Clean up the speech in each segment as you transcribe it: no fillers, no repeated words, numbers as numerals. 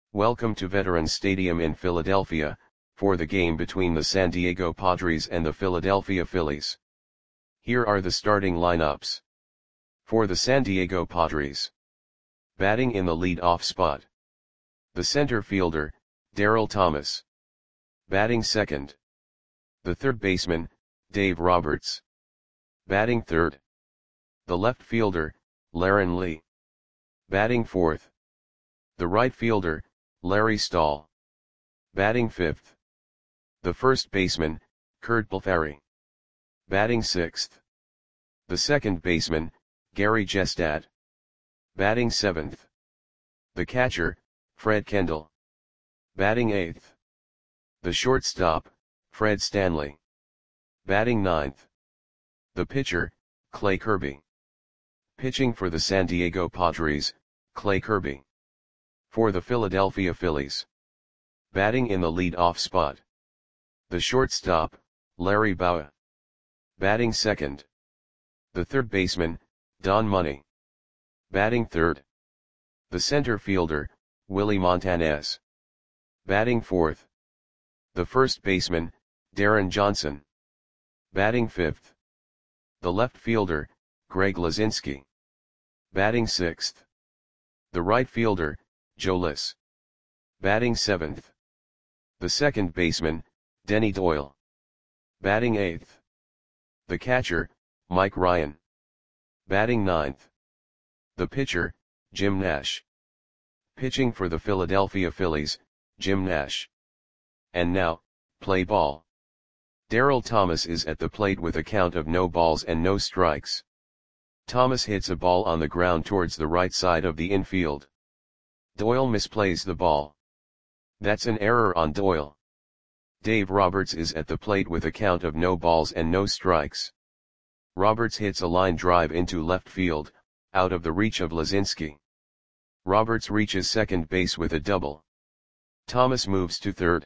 Welcome to Veterans Stadium in Philadelphia, for the game between the San Diego Padres and the Philadelphia Phillies. Here are the starting lineups. For the San Diego Padres. Batting in the lead-off spot. The center fielder, Daryl Thomas. Batting second. The third baseman, Dave Roberts. Batting third. The left fielder, Laren Lee. Batting fourth. The right fielder, Larry Stahl. Batting fifth. The first baseman, Curt Blefary. Batting sixth. The second baseman, Gary Jestad. Batting seventh. The catcher, Fred Kendall. Batting eighth. The shortstop, Fred Stanley. Batting ninth. The pitcher, Clay Kirby. Pitching for the San Diego Padres, Clay Kirby. For the Philadelphia Phillies. Batting in the lead-off spot. The shortstop, Larry Bowa. Batting second. The third baseman, Don Money. Batting third. The center fielder, Willie Montanez. Batting fourth. The first baseman, Darren Johnson. Batting fifth. The left fielder, Greg Lazinski. Batting sixth. The right fielder, Joe Liss. Batting seventh. The second baseman, Denny Doyle. Batting eighth. The catcher, Mike Ryan. Batting ninth. The pitcher, Jim Nash. Pitching for the Philadelphia Phillies, Jim Nash. And now, play ball. Daryl Thomas is at the plate with a count of no balls and no strikes. Thomas hits a ball on the ground towards the right side of the infield. Doyle misplays the ball. That's an error on Doyle. Dave Roberts is at the plate with a count of no balls and no strikes. Roberts hits a line drive into left field, out of the reach of Lazinski. Roberts reaches second base with a double. Thomas moves to third.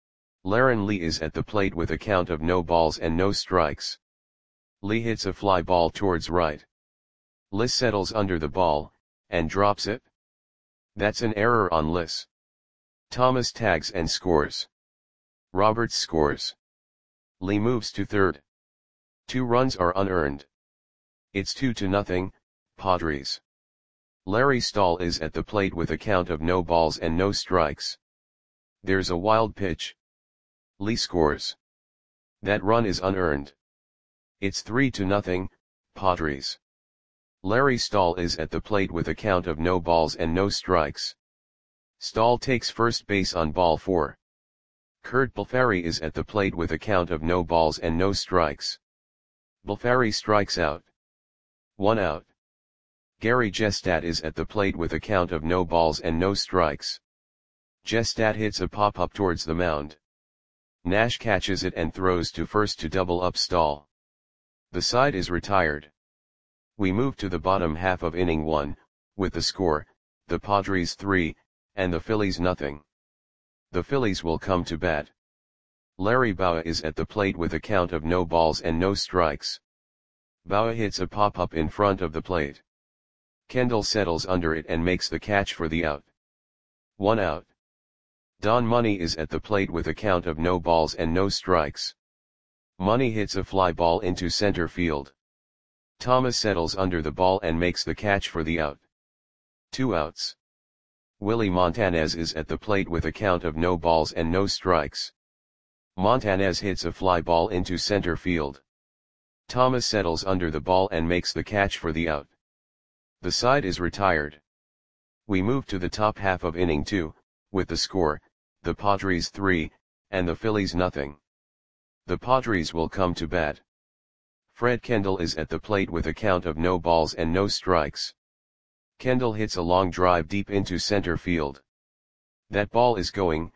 Laren Lee is at the plate with a count of no balls and no strikes. Lee hits a fly ball towards right. Liss settles under the ball, and drops it. That's an error on Liss. Thomas tags and scores. Roberts scores. Lee moves to third. 2 runs are unearned. It's 2-0, Padres. Larry Stahl is at the plate with a count of no balls and no strikes. There's a wild pitch. Lee scores. That run is unearned. It's 3-0, Padres. Larry Stahl is at the plate with a count of no balls and no strikes. Stahl takes first base on ball 4. Curt Blefary is at the plate with a count of no balls and no strikes. Blefary strikes out. 1 out. Gary Jestad is at the plate with a count of no balls and no strikes. Jestad hits a pop-up towards the mound. Nash catches it and throws to first to double up Stahl. The side is retired. We move to the bottom half of inning 1, with the score, the Padres 3, and the Phillies 0. The Phillies will come to bat. Larry Bowa is at the plate with a count of no balls and no strikes. Bowa hits a pop-up in front of the plate. Kendall settles under it and makes the catch for the out. 1 out. Don Money is at the plate with a count of no balls and no strikes. Money hits a fly ball into center field. Thomas settles under the ball and makes the catch for the out. 2 outs. Willie Montanez is at the plate with a count of no balls and no strikes. Montanez hits a fly ball into center field. Thomas settles under the ball and makes the catch for the out. The side is retired. We move to the top half of inning 2, with the score, the Padres 3, and the Phillies 0. The Padres will come to bat. Fred Kendall is at the plate with a count of no balls and no strikes. Kendall hits a long drive deep into center field. That ball is gone.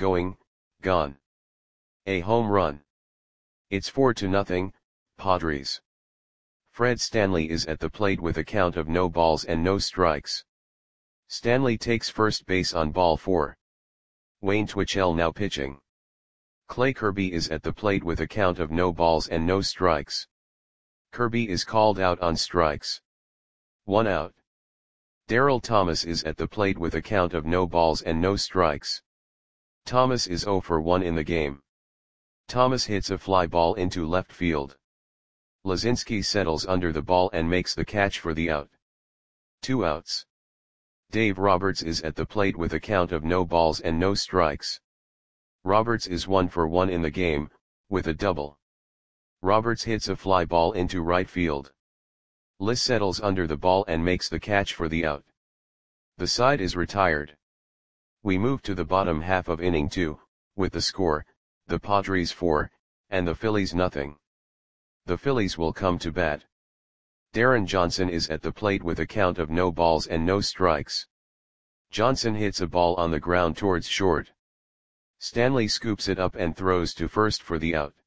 A home run. It's 4-0, Padres. Fred Stanley is at the plate with a count of no balls and no strikes. Stanley takes first base on ball 4. Wayne Twitchell now pitching. Clay Kirby is at the plate with a count of no balls and no strikes. Kirby is called out on strikes. 1 out. Daryl Thomas is at the plate with a count of no balls and no strikes. Thomas is 0 for 1 in the game. Thomas hits a fly ball into left field. Lazinski settles under the ball and makes the catch for the out. 2 outs. Dave Roberts is at the plate with a count of no balls and no strikes. Roberts is 1 for 1 in the game, with a double. Roberts hits a fly ball into right field. Liss settles under the ball and makes the catch for the out. The side is retired. We move to the bottom half of inning 2, with the score, the Padres 4, and the Phillies nothing. The Phillies will come to bat. Darren Johnson is at the plate with a count of no balls and no strikes. Johnson hits a ball on the ground towards short. Stanley scoops it up and throws to first for the out.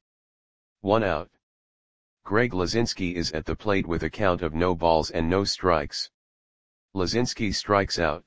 1 out. Greg Lazinski is at the plate with a count of no balls and no strikes. Lazinski strikes out.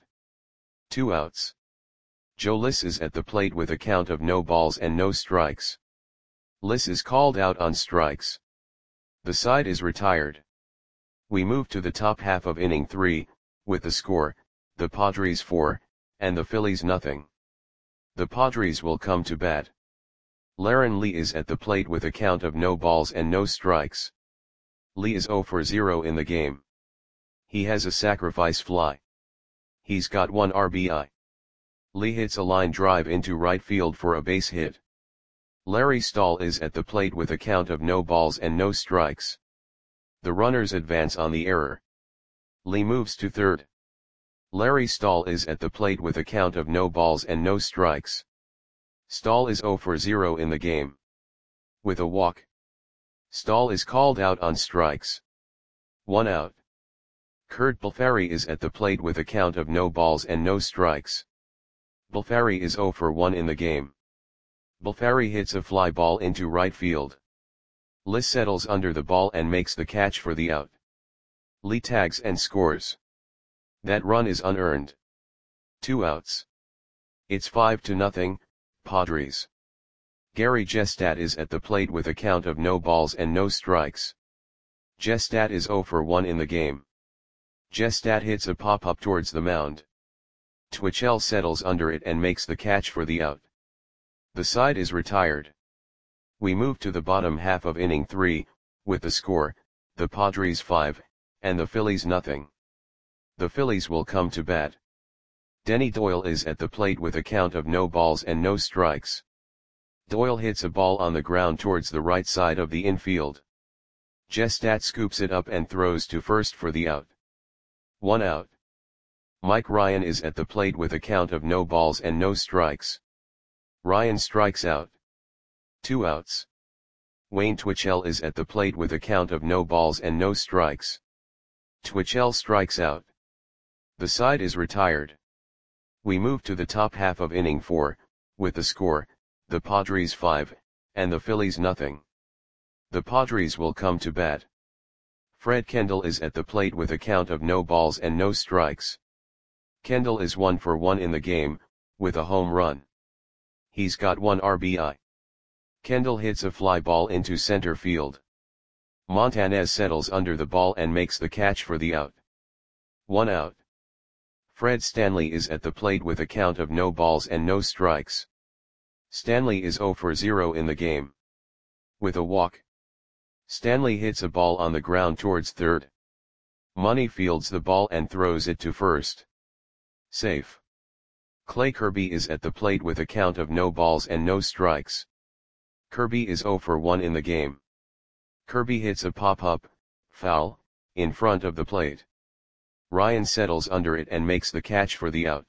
2 outs. Joe Liss is at the plate with a count of no balls and no strikes. Liss is called out on strikes. The side is retired. We move to the top half of inning 3, with the score, the Padres 4, and the Phillies nothing. The Padres will come to bat. Laren Lee is at the plate with a count of no balls and no strikes. Lee is 0 for 0 in the game. He has a sacrifice fly. He's got 1 RBI. Lee hits a line drive into right field for a base hit. Larry Stahl is at the plate with a count of no balls and no strikes. The runners advance on the error. Lee moves to third. Larry Stahl is at the plate with a count of no balls and no strikes. Stahl is 0 for 0 in the game. With a walk. Stahl is called out on strikes. 1 out. Kurt Balfari is at the plate with a count of no balls and no strikes. Balfari is 0 for 1 in the game. Balfari hits a fly ball into right field. Liss settles under the ball and makes the catch for the out. Lee tags and scores. That run is unearned. 2 outs. It's 5-0, Padres. Gary Gestat is at the plate with a count of no balls and no strikes. Gestat is 0 for 1 in the game. Gestat hits a pop-up towards the mound. Twitchell settles under it and makes the catch for the out. The side is retired. We move to the bottom half of inning 3, with the score, the Padres 5, and the Phillies nothing. The Phillies will come to bat. Denny Doyle is at the plate with a count of no balls and no strikes. Doyle hits a ball on the ground towards the right side of the infield. Gestat scoops it up and throws to first for the out. 1 out. Mike Ryan is at the plate with a count of no balls and no strikes. Ryan strikes out. 2 outs. Wayne Twitchell is at the plate with a count of no balls and no strikes. Twitchell strikes out. The side is retired. We move to the top half of inning 4, with the score, the Padres 5, and the Phillies nothing. The Padres will come to bat. Fred Kendall is at the plate with a count of no balls and no strikes. Kendall is 1 for 1 in the game, with a home run. He's got 1 RBI. Kendall hits a fly ball into center field. Montanez settles under the ball and makes the catch for the out. 1 out. Fred Stanley is at the plate with a count of no balls and no strikes. Stanley is 0 for 0 in the game. With a walk. Stanley hits a ball on the ground towards third. Money fields the ball and throws it to first. Safe. Clay Kirby is at the plate with a count of no balls and no strikes. Kirby is 0 for 1 in the game. Kirby hits a pop-up, foul, in front of the plate. Ryan settles under it and makes the catch for the out.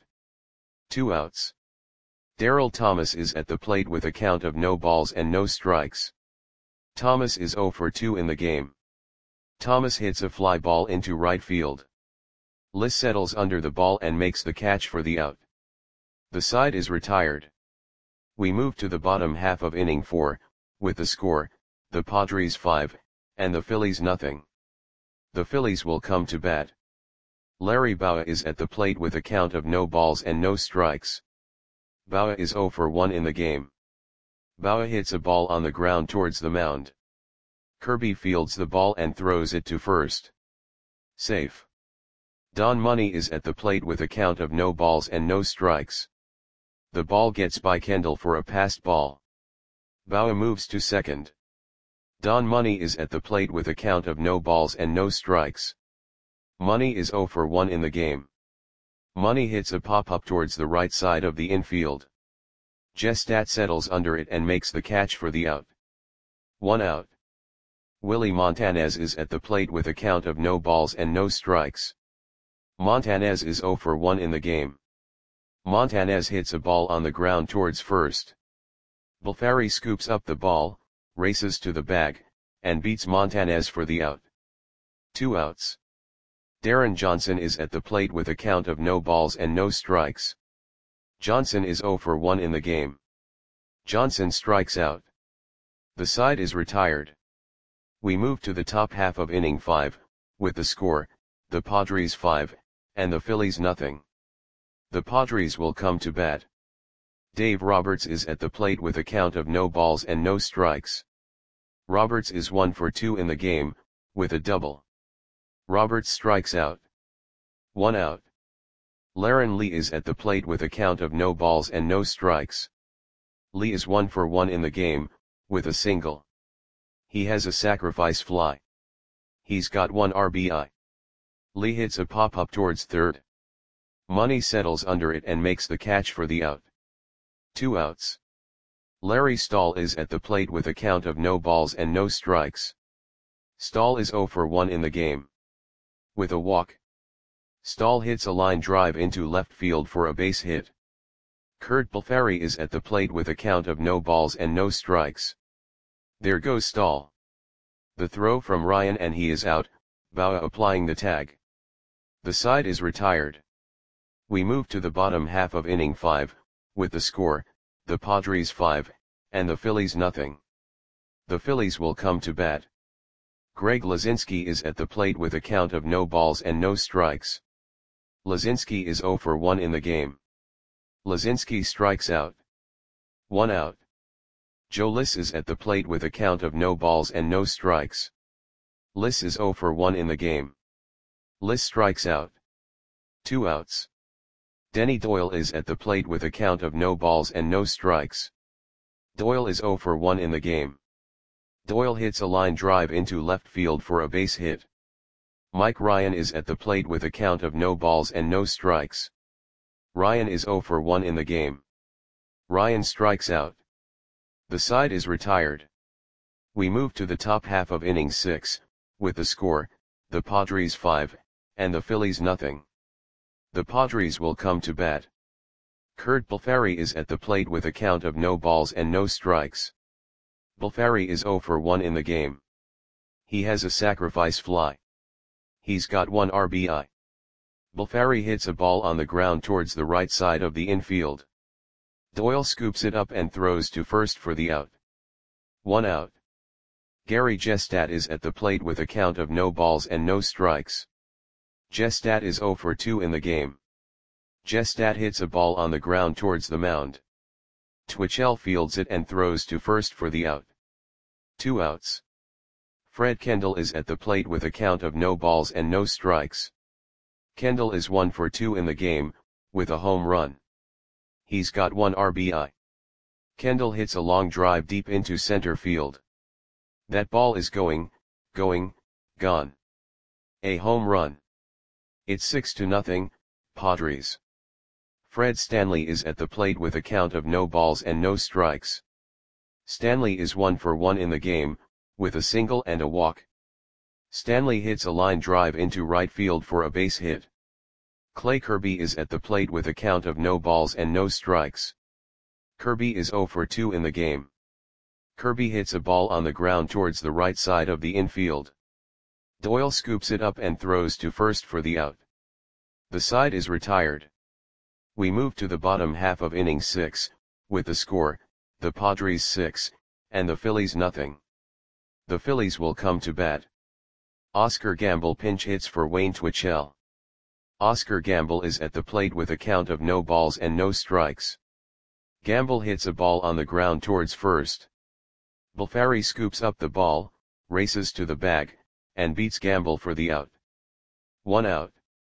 2 outs. Daryl Thomas is at the plate with a count of no balls and no strikes. Thomas is 0 for 2 in the game. Thomas hits a fly ball into right field. Liss settles under the ball and makes the catch for the out. The side is retired. We move to the bottom half of inning 4, with the score, the Padres 5, and the Phillies nothing. The Phillies will come to bat. Larry Bowa is at the plate with a count of no balls and no strikes. Bowa is 0 for 1 in the game. Bowa hits a ball on the ground towards the mound. Kirby fields the ball and throws it to first. Safe. Don Money is at the plate with a count of no balls and no strikes. The ball gets by Kendall for a passed ball. Boa moves to second. Don Money is at the plate with a count of no balls and no strikes. Money is 0 for 1 in the game. Money hits a pop-up towards the right side of the infield. Gestat settles under it and makes the catch for the out. 1 out. Willie Montanez is at the plate with a count of no balls and no strikes. Montanez is 0 for 1 in the game. Montanez hits a ball on the ground towards first. Bulfari scoops up the ball, races to the bag, and beats Montanez for the out. 2 outs. Darren Johnson is at the plate with a count of no balls and no strikes. Johnson is 0 for 1 in the game. Johnson strikes out. The side is retired. We move to the top half of inning 5, with the score, the Padres 5, and the Phillies nothing. The Padres will come to bat. Dave Roberts is at the plate with a count of no balls and no strikes. Roberts is 1 for 2 in the game, with a double. Roberts strikes out. 1 out. Laren Lee is at the plate with a count of no balls and no strikes. Lee is 1 for 1 in the game, with a single. He has a sacrifice fly. He's got 1 RBI. Lee hits a pop-up towards third. Money settles under it and makes the catch for the out. 2 outs. Larry Stahl is at the plate with a count of no balls and no strikes. Stahl is 0 for 1 in the game. With a walk. Stahl hits a line drive into left field for a base hit. Kurt Bulfari is at the plate with a count of no balls and no strikes. There goes Stahl. The throw from Ryan and he is out, Boa applying the tag. The side is retired. We move to the bottom half of inning 5, with the score, the Padres 5, and the Phillies nothing. The Phillies will come to bat. Greg Lazinski is at the plate with a count of no balls and no strikes. Lazinski is 0 for 1 in the game. Lazinski strikes out. 1 out. Joe Liss is at the plate with a count of no balls and no strikes. Liss is 0 for 1 in the game. Liss strikes out. 2 outs. Denny Doyle is at the plate with a count of no balls and no strikes. Doyle is 0 for 1 in the game. Doyle hits a line drive into left field for a base hit. Mike Ryan is at the plate with a count of no balls and no strikes. Ryan is 0 for 1 in the game. Ryan strikes out. The side is retired. We move to the top half of inning 6, with the score, the Padres 5, and the Phillies nothing. The Padres will come to bat. Kurt Bulfari is at the plate with a count of no balls and no strikes. Bulfari is 0 for 1 in the game. He has a sacrifice fly. He's got 1 RBI. Bulfari hits a ball on the ground towards the right side of the infield. Doyle scoops it up and throws to first for the out. 1 out. Gary Gestat is at the plate with a count of no balls and no strikes. Gestat is 0 for 2 in the game. Gestat hits a ball on the ground towards the mound. Twitchell fields it and throws to first for the out. 2 outs. Fred Kendall is at the plate with a count of no balls and no strikes. Kendall is 1 for 2 in the game, with a home run. He's got 1 RBI. Kendall hits a long drive deep into center field. That ball is going, gone. A home run. It's 6-0, Padres. Fred Stanley is at the plate with a count of no balls and no strikes. Stanley is 1 for 1 in the game, with a single and a walk. Stanley hits a line drive into right field for a base hit. Clay Kirby is at the plate with a count of no balls and no strikes. Kirby is 0 for 2 in the game. Kirby hits a ball on the ground towards the right side of the infield. Doyle scoops it up and throws to first for the out. The side is retired. We move to the bottom half of inning 6, with the score, the Padres 6, and the Phillies nothing. The Phillies will come to bat. Oscar Gamble pinch hits for Wayne Twitchell. Oscar Gamble is at the plate with a count of no balls and no strikes. Gamble hits a ball on the ground towards first. Bulfari scoops up the ball, races to the bag, and beats Gamble for the out. 1 out.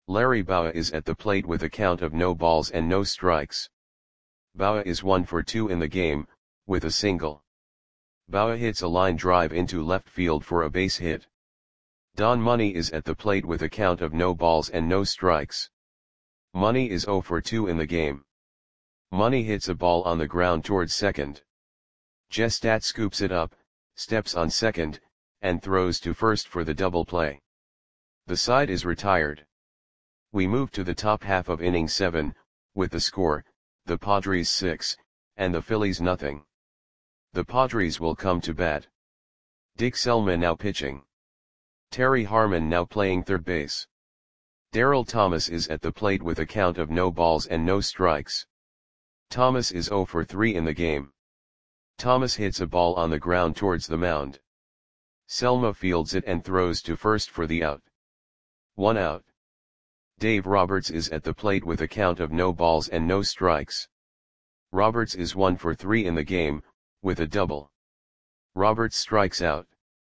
Larry Bowa is at the plate with a count of no balls and no strikes. Bowa is 1 for 2 in the game, with a single. Bowa hits a line drive into left field for a base hit. Don Money is at the plate with a count of no balls and no strikes. Money is 0 for 2 in the game. Money hits a ball on the ground towards second. Jestat scoops it up, steps on second, and throws to first for the double play. The side is retired. We move to the top half of inning 7, with the score, the Padres 6, and the Phillies nothing. The Padres will come to bat. Dick Selma now pitching. Terry Harmon now playing third base. Darryl Thomas is at the plate with a count of no balls and no strikes. Thomas is 0 for 3 in the game. Thomas hits a ball on the ground towards the mound. Selma fields it and throws to first for the out. 1 out. Dave Roberts is at the plate with a count of no balls and no strikes. Roberts is 1 for 3 in the game, with a double. Roberts strikes out.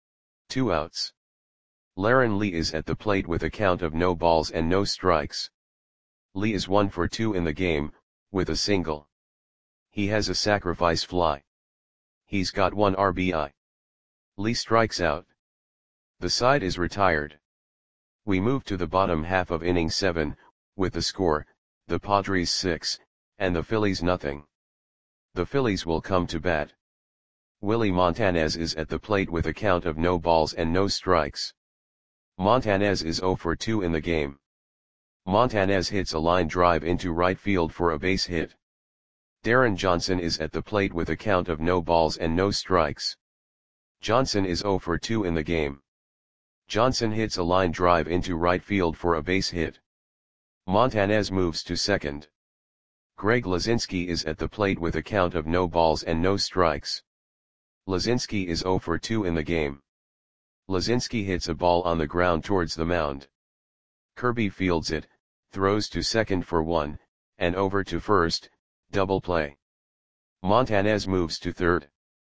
2 outs. Laren Lee is at the plate with a count of no balls and no strikes. Lee is 1 for 2 in the game, with a single. He has a sacrifice fly. He's got 1 RBI. Lee strikes out. The side is retired. We move to the bottom half of inning 7, with the score, the Padres 6, and the Phillies nothing. The Phillies will come to bat. Willie Montanez is at the plate with a count of no balls and no strikes. Montanez is 0 for 2 in the game. Montanez hits a line drive into right field for a base hit. Darren Johnson is at the plate with a count of no balls and no strikes. Johnson is 0 for 2 in the game. Johnson hits a line drive into right field for a base hit. Montanez moves to second. Greg Lazinski is at the plate with a count of no balls and no strikes. Lazinski is 0 for 2 in the game. Lazinski hits a ball on the ground towards the mound. Kirby fields it, throws to second for 1, and over to first, double play. Montanez moves to third.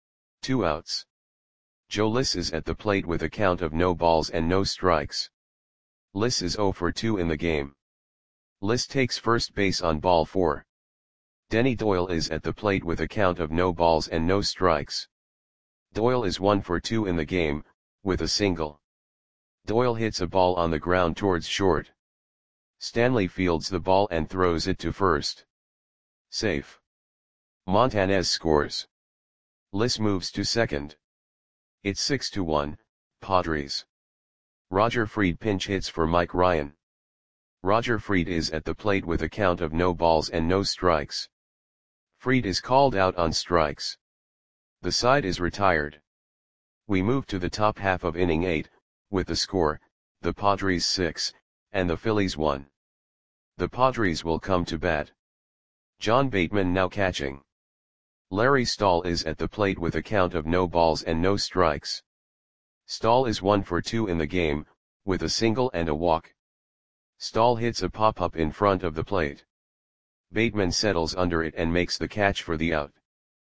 2 outs. Joe Liss is at the plate with a count of no balls and no strikes. Liss is 0 for 2 in the game. Liss takes first base on ball 4. Denny Doyle is at the plate with a count of no balls and no strikes. Doyle is 1 for 2 in the game, with a single. Doyle hits a ball on the ground towards short. Stanley fields the ball and throws it to first. Safe. Montanez scores. Liss moves to second. It's 6-1, Padres. Roger Freed pinch hits for Mike Ryan. Roger Freed is at the plate with a count of no balls and no strikes. Freed is called out on strikes. The side is retired. We move to the top half of inning 8, with the score, the Padres 6, and the Phillies 1. The Padres will come to bat. John Bateman now catching. Larry Stahl is at the plate with a count of no balls and no strikes. Stahl is 1 for 2 in the game, with a single and a walk. Stahl hits a pop-up in front of the plate. Bateman settles under it and makes the catch for the out.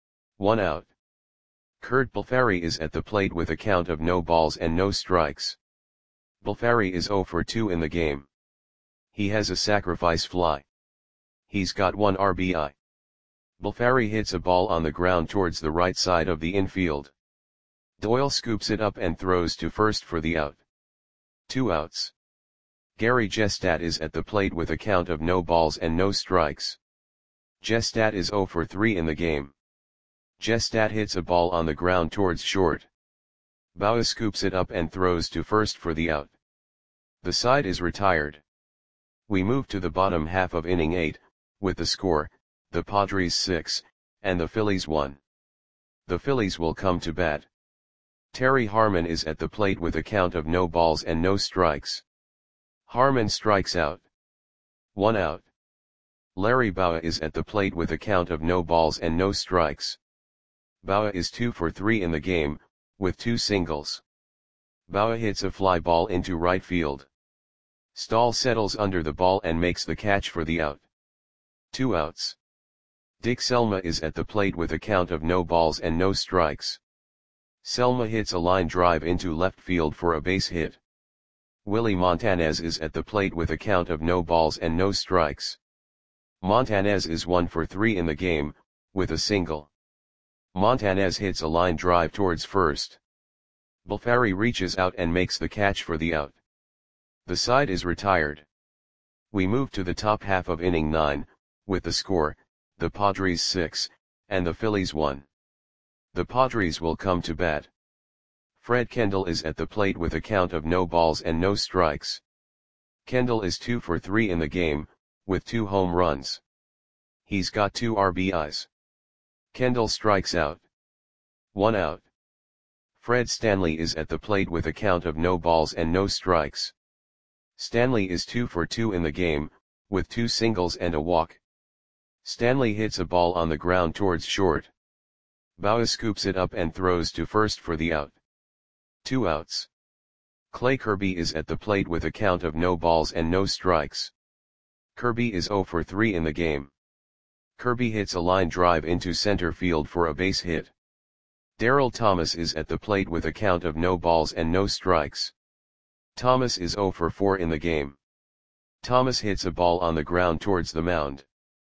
1 out. Kurt Balfari is at the plate with a count of no balls and no strikes. Balfari is 0 for 2 in the game. He has a sacrifice fly. He's got 1 RBI. Balfari hits a ball on the ground towards the right side of the infield. Doyle scoops it up and throws to first for the out. 2 outs. Gary Jestat is at the plate with a count of no balls and no strikes. Jestat is 0 for 3 in the game. Jestat hits a ball on the ground towards short. Bowa scoops it up and throws to first for the out. The side is retired. We move to the bottom half of inning 8, with the score, the Padres 6, and the Phillies 1. The Phillies will come to bat. Terry Harmon is at the plate with a count of no balls and no strikes. Harmon strikes out. 1 out. Larry Bowa is at the plate with a count of no balls and no strikes. Bowa is 2 for 3 in the game, with 2 singles. Bowa hits a fly ball into right field. Stahl settles under the ball and makes the catch for the out. 2 outs. Dick Selma is at the plate with a count of no balls and no strikes. Selma hits a line drive into left field for a base hit. Willie Montanez is at the plate with a count of no balls and no strikes. Montanez is 1 for 3 in the game, with a single. Montanez hits a line drive towards first. Bulfari reaches out and makes the catch for the out. The side is retired. We move to the top half of inning 9, with the score, the Padres 6, and the Phillies 1. The Padres will come to bat. Fred Kendall is at the plate with a count of no balls and no strikes. Kendall is 2 for 3 in the game, with 2 home runs. He's got 2 RBIs. Kendall strikes out. 1 out. Fred Stanley is at the plate with a count of no balls and no strikes. Stanley is 2 for 2 in the game, with 2 singles and a walk. Stanley hits a ball on the ground towards short. Bauer scoops it up and throws to first for the out. 2 outs. Clay Kirby is at the plate with a count of no balls and no strikes. Kirby is 0 for 3 in the game. Kirby hits a line drive into center field for a base hit. Darryl Thomas is at the plate with a count of no balls and no strikes. Thomas is 0 for 4 in the game. Thomas hits a ball on the ground towards the mound.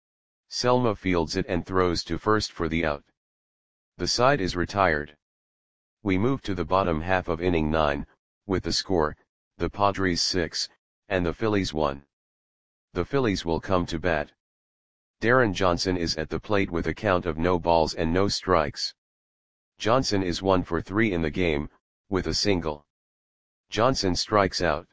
Selma fields it and throws to first for the out. The side is retired. We move to the bottom half of inning 9, with the score, the Padres 6, and the Phillies 1. The Phillies will come to bat. Darren Johnson is at the plate with a count of no balls and no strikes. Johnson is 1 for 3 in the game, with a single. Johnson strikes out.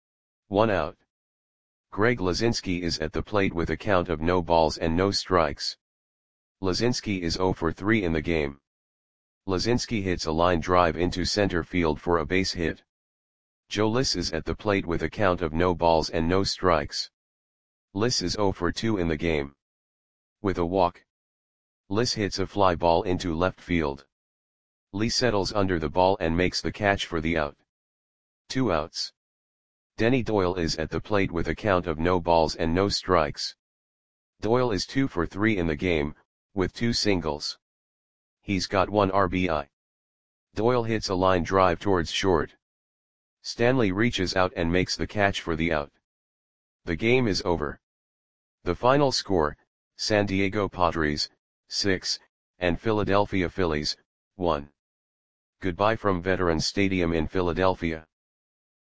1 out. Greg Lazinski is at the plate with a count of no balls and no strikes. Lazinski is 0 for 3 in the game. Lazinski hits a line drive into center field for a base hit. Joe Liss is at the plate with a count of no balls and no strikes. Liss is 0 for 2 in the game. With a walk. Liss hits a fly ball into left field. Lee settles under the ball and makes the catch for the out. 2 outs. Denny Doyle is at the plate with a count of no balls and no strikes. Doyle is 2 for 3 in the game, with 2 singles. He's got 1 RBI. Doyle hits a line drive towards short. Stanley reaches out and makes the catch for the out. The game is over. The final score, San Diego Padres, 6, and Philadelphia Phillies, 1. Goodbye from Veterans Stadium in Philadelphia.